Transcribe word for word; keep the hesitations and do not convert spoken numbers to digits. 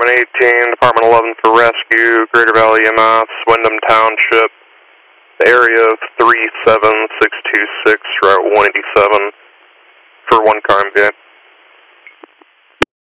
Department eighteen, Department eleven for rescue, Greater Valley E M S, Wyndham Township, the area of three seven six two six, Route one eighty-seven, for one car M V A.